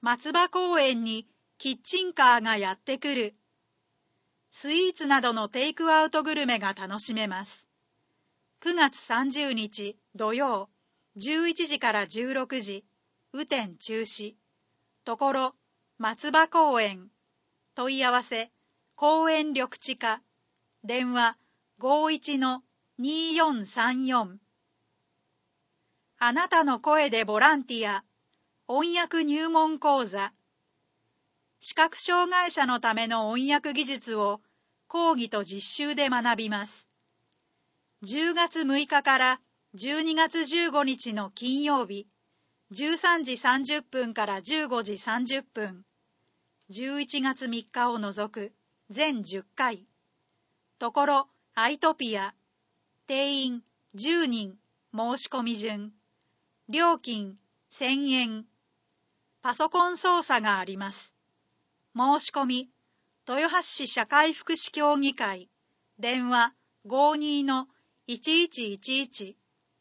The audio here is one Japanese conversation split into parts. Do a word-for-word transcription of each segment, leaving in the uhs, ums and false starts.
松葉公園にキッチンカーがやってくる。スイーツなどのテイクアウトグルメが楽しめます。くがつさんじゅうにち土曜、じゅういちじからじゅうろくじ、雨天中止。ところ、松葉公園。問い合わせ、公園緑地課。電話 ごーいちのにーよんさんよん。あなたの声でボランティア。音訳入門講座。視覚障害者のための音訳技術を講義と実習で学びます。じゅうがつむいかからじゅうにがつじゅうごにちの金曜日、じゅうさんじさんじゅっぷんからじゅうごじさんじゅっぷん、じゅういちがつみっかを除く全じゅっかい。ところアイトピア。定員じゅうにん、申し込み順。料金せんえん。パソコン操作があります。申し込み、豊橋市社会福祉協議会。電話 ごーにーのいちいちいちいち。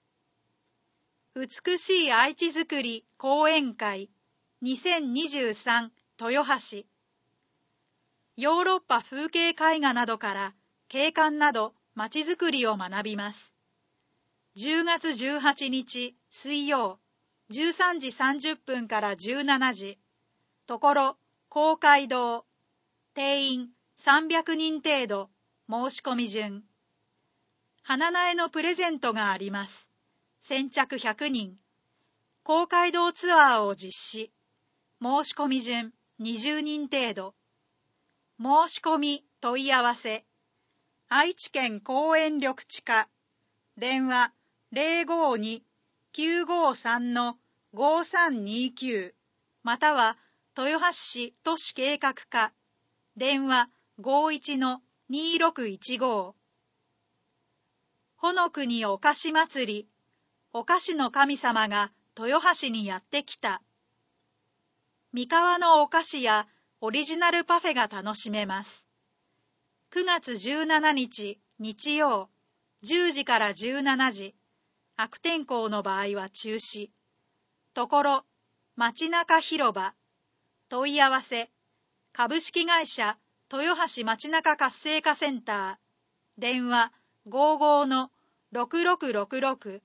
美しい愛知づくり講演会にせんにじゅうさん豊橋。ヨーロッパ風景絵画などから景観などまちづくりを学びます。じゅうがつじゅうはちにち水曜、じゅうさんじさんじゅっぷんからじゅうしちじ。ところ公会堂。定員さんびゃくにん程度。申し込み順。花苗のプレゼントがあります。先着ひゃくにん。公会堂ツアーを実施。申し込み順にじゅうにん程度。申し込み問い合わせ。愛知県公園緑地課。電話 ゼロごーにーきゅうごーさんのごーさんにーきゅう または豊橋市都市計画課。電話 ごーいちのにーろくいちごー。ほのくにお菓子祭り。お菓子の神様が豊橋にやってきた。三河のお菓子やオリジナルパフェが楽しめます。くがつじゅうしちにち日曜、じゅうじからじゅうしちじ。悪天候の場合は中止。ところ、街中広場。問い合わせ、株式会社豊橋街中活性化センター。電話ごーごーのろくろくろくろく。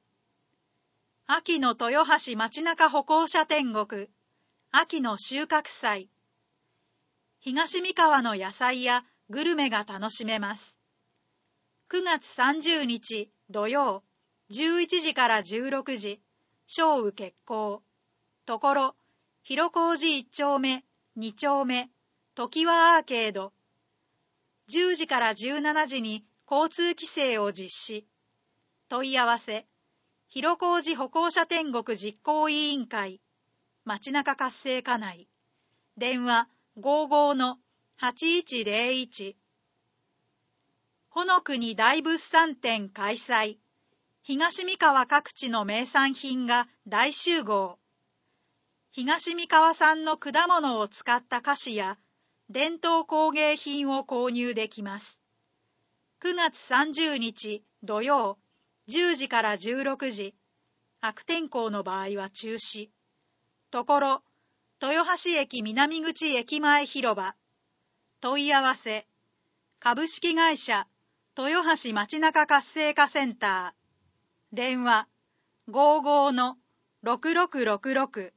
秋の豊橋街中歩行者天国。秋の収穫祭。東三河の野菜やグルメが楽しめます。くがつさんじゅうにち土曜、じゅういちじからじゅうろくじ。小雨決行。ところ、広小路いっちょうめ、にちょうめ、常盤アーケード。じゅうじからじゅうしちじに交通規制を実施。問い合わせ、広小路歩行者天国実行委員会。街中活性化内。電話ごーごーのはちいちゼロいち。ほのくに大物産展開催。東三河各地の名産品が大集合。東三河産の果物を使った菓子や伝統工芸品を購入できます。くがつさんじゅうにち土曜、じゅうじからじゅうろくじ。悪天候の場合は中止。ところ、豊橋駅南口駅前広場。問い合わせ、株式会社豊橋街中活性化センター。電話ごーごーのろくろくろくろく。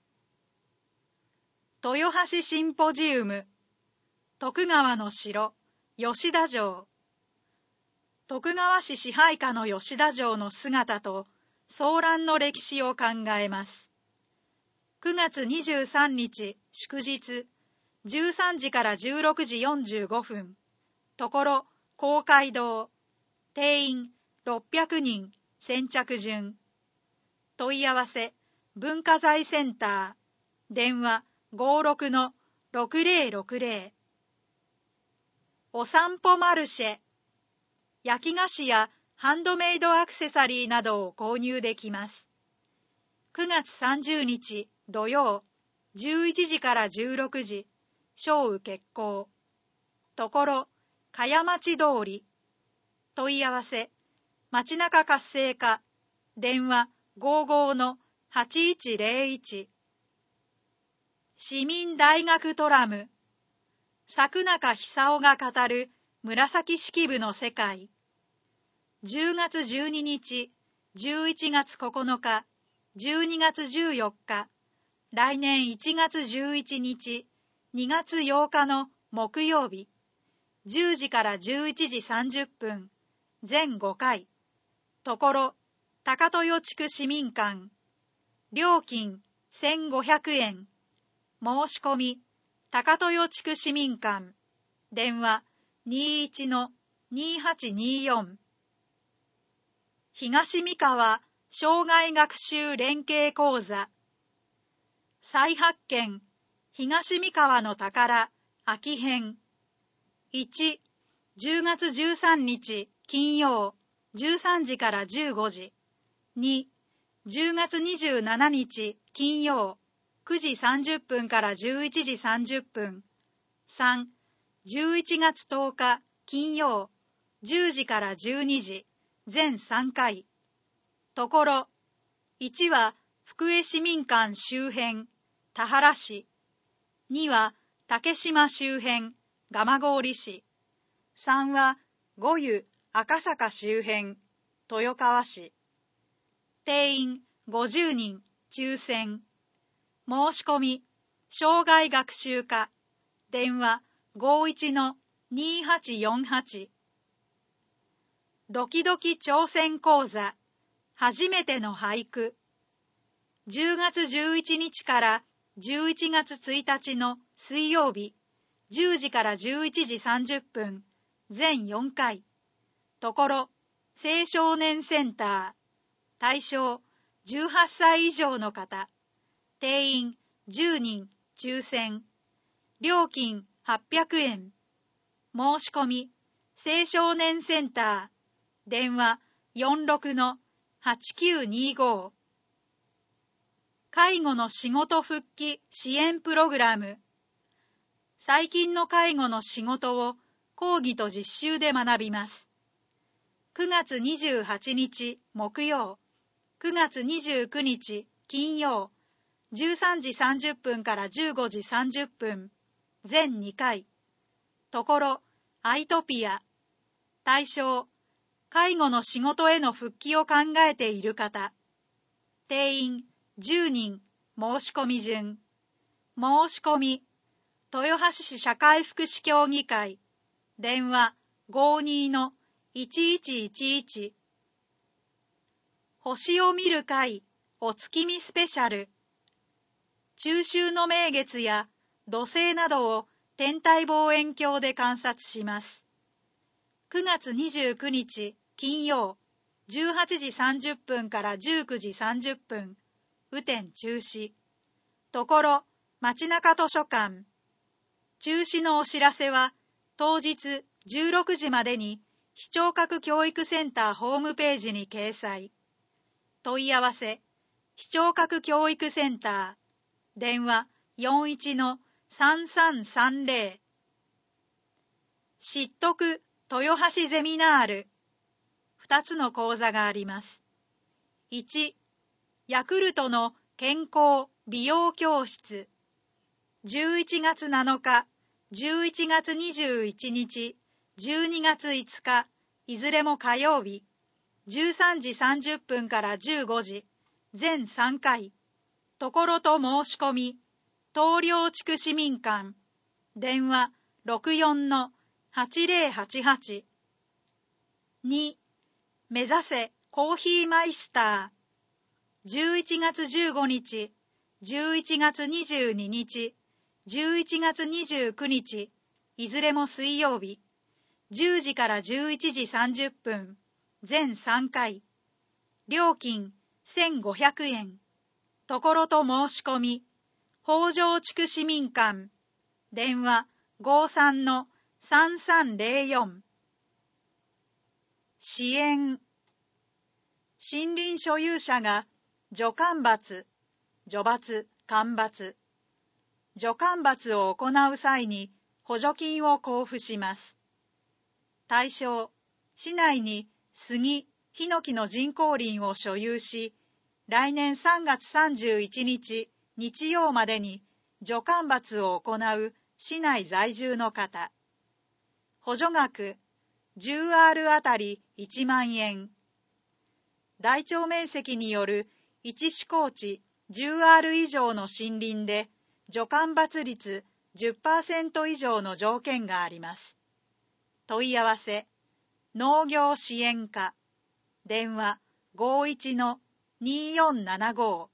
豊橋シンポジウム。徳川の城、吉田城。徳川氏支配下の吉田城の姿と騒乱の歴史を考えます。くがつにじゅうさんにち祝日、じゅうさんじからじゅうろくじよんじゅうごふん。ところ公会堂。定員ろっぴゃくにん。先着順。問い合わせ、文化財センター。電話ごーろくのろくぜろろくぜろ。お散歩マルシェ。焼き菓子やハンドメイドアクセサリーなどを購入できます。くがつさんじゅうにち土曜、じゅういちじからじゅうろくじ。小雨決行。ところ、茅町通り。問い合わせ、街中活性化。電話ごーごーのはちいちゼロいち。 市民大学トラム、作中久夫が語る紫式部の世界。じゅうがつじゅうににち、じゅういちがつここのか、じゅうにがつじゅうよっか、来年いちがつじゅういちにち、にがつようかの木曜日、じゅうじからじゅういちじさんじゅっぷん、全ごかい。ところ、高豊地区市民館。料金せんごひゃくえん。申し込み、高豊地区市民館。電話 にじゅういちのにはちにーよん。東三河生涯学習連携講座。再発見、東三河の宝、秋編。いち、じゅうがつじゅうさんにち金曜、じゅうさんじからじゅうごじ。に、じゅうがつにじゅうしちにち金曜、くじさんじゅっぷんからじゅういちじさんじゅっぷん。さん、じゅういちがつとおか金曜、じゅうじからじゅうにじ、全さんかい。ところ、いちは福江市民館周辺、田原市。には竹島周辺、蒲郡市。さんは五湯赤坂周辺、豊川市。定員ごじゅうにん、抽選。申し込み、生涯学習課。電話ごじゅういちのにはちよんはち。ドキドキ挑戦講座。初めての俳句。じゅうがつじゅういちにちからじゅういちがつついたちの水曜日、じゅうじからじゅういちじさんじゅっぷん、全よんかい。ところ、青少年センター。対象、じゅうはっさい以上の方。定員じゅうにん、抽選。料金はっぴゃくえん。申し込み、青少年センター。電話よんじゅうろくのはちきゅうにーご。介護の仕事復帰支援プログラム。最近の介護の仕事を講義と実習で学びます。くがつにじゅうはちにち木曜、くがつにじゅうくにち金曜、じゅうさんじさんじゅっぷんからじゅうごじさんじゅっぷん、全にかい。ところ、アイトピア。対象、介護の仕事への復帰を考えている方。定員じゅうにん、申し込み順。申し込み、豊橋市社会福祉協議会。電話ごじゅうにのいちいちいちいち。星を見る会、お月見スペシャル。中秋の名月や土星などを天体望遠鏡で観察します。くがつにじゅうくにち金曜、じゅうはちじさんじゅっぷんからじゅうくじさんじゅっぷん、雨天中止。ところ、街中図書館。中止のお知らせは、当日じゅうろくじまでに視聴覚教育センターホームページに掲載。問い合わせ、視聴覚教育センター。電話よんじゅういちのさんさんさんぜろ。知得豊橋ゼミナール。ふたつの講座があります。いち、ヤクルトの健康美容教室。じゅういちがつなのか、じゅういちがつにじゅういちにち、じゅうにがついつか、いずれも火曜日、じゅうさんじさんじゅっぷんからじゅうごじ、全さんかい。ところと申し込み、東陵地区市民館。電話ろくよんのはちぜろはちはち。に、目指せコーヒーマイスター。じゅういちがつじゅうごにち、じゅういちがつにじゅうににち、じゅういちがつにじゅうくにち、いずれも水曜日、じゅうじからじゅういちじさんじゅっぷん、全さんかい。料金せんごひゃくえん。ところと申し込み、北条地区市民館。電話ごじゅうさんのさんさんぜろよん。支援。森林所有者が除間伐、除伐、間伐、除間伐を行う際に補助金を交付します。対象、市内に杉、ヒノキの人工林を所有し、来年さんがつさんじゅういちにち日曜までに除干ばつを行う市内在住の方。補助額 じゅうアール あたりいちまんえん。台帳面積によるいち市港地 じゅうアール 以上の森林で除干ばつ率 じゅっパーセント 以上の条件があります。問い合わせ、農業支援課、電話 ごいちのにーよんななご。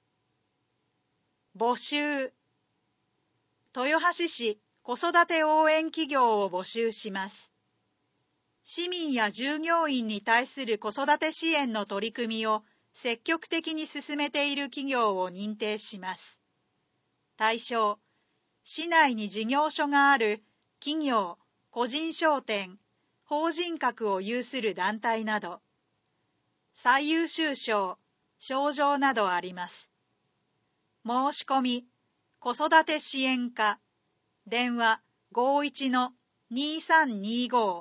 募集。豊橋市子育て応援企業を募集します。市民や従業員に対する子育て支援の取り組みを積極的に進めている企業を認定します。対象、市内に事業所がある企業、個人商店、法人格を有する団体など、最優秀賞、賞状などあります。申し込み、子育て支援課、電話 ごいちのにーさんにーご。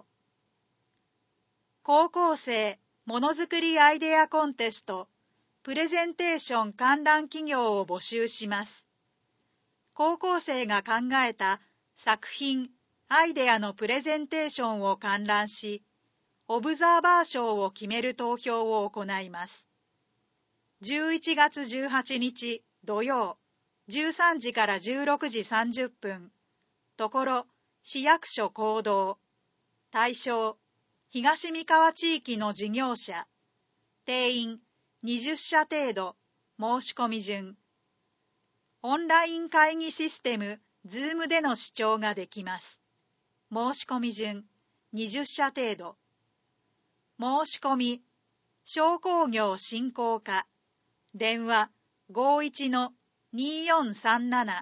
高校生ものづくりアイデアコンテストプレゼンテーション観覧企業を募集します。高校生が考えた作品、アイデアのプレゼンテーションを観覧し、オブザーバー賞を決める投票を行います。じゅういちがつじゅうはちにち土曜、じゅうさんじからじゅうろくじさんじゅっぷん、ところ市役所講堂。対象、東三河地域の事業者。定員にじゅっしゃ程度。申し込み順。オンライン会議システム Zoom での視聴ができます。申し込み順にじゅっしゃ程度。申し込み、商工業振興課。電話 ごいちのにーよんさんなな。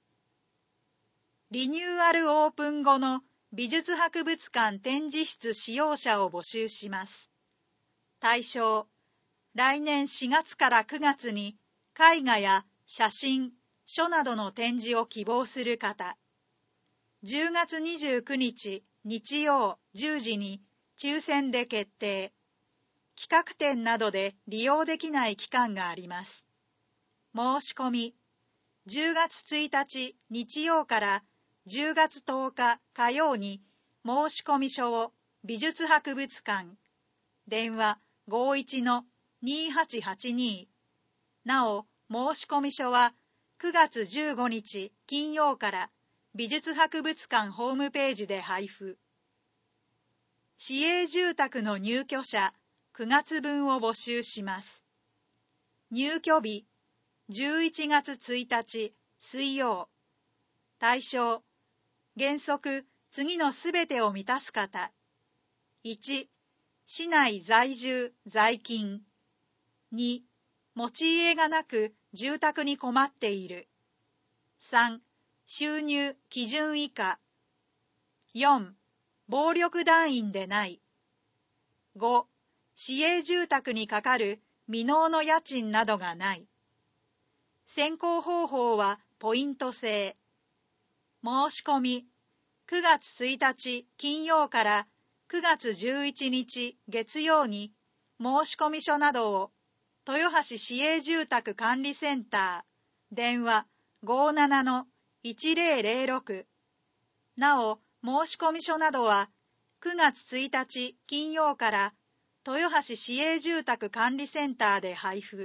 リニューアルオープン後の美術博物館展示室使用者を募集します。対象、来年しがつからくがつに絵画や写真、書などの展示を希望する方。じゅうがつにじゅうくにち日曜じゅうじに抽選で決定。企画展などで利用できない期間があります。申し込み、じゅうがつついたち日曜からじゅうがつとおか火曜に申込書を美術博物館。電話 ごいちのにーはちはちに。なお、申込書はくがつじゅうごにち金曜から美術博物館ホームページで配布。市営住宅の入居者くがつぶんを募集します。入居日じゅういちがつついたち水曜。対象、原則次のすべてを満たす方。いち、市内在住在勤。に、持ち家がなく住宅に困っている。さん、収入基準以下。よん、暴力団員でない。ご、市営住宅にかかる未納の家賃などがない。選考方法はポイント制。申し込み、くがつついたち金曜からくがつじゅういちにち月曜に申込書などを豊橋市営住宅管理センター電話 ごーななのいちぜろぜろろく。なお、申込書などはくがつついたち金曜から豊橋市営住宅管理センターで配布。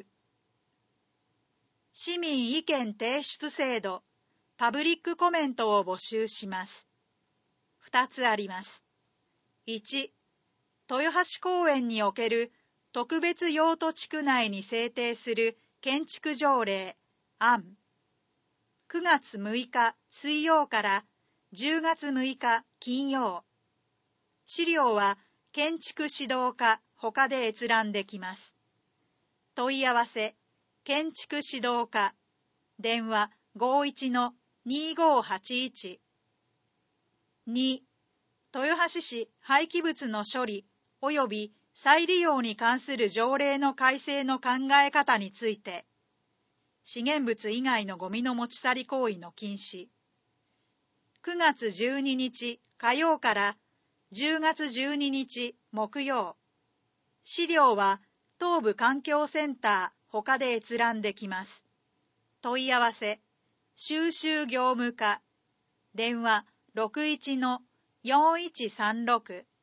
市民意見提出制度パブリックコメントを募集します。ふたつあります。いち、豊橋公園における特別用途地区内に制定する建築条例案。くがつむいか水曜からじゅうがつむいか金曜。資料は建築指導課他で閲覧できます。問い合わせ、建築指導課。電話 ごいちのにーごーはちいち。に、豊橋市廃棄物の処理及び再利用に関する条例の改正の考え方について、資源物以外のゴミの持ち去り行為の禁止。くがつじゅうににち火曜からじゅうがつじゅうににち木曜。資料は東部環境センター他で閲覧できます。問い合わせ、 収集業務課、電話 ろくいちのよんいちさんろく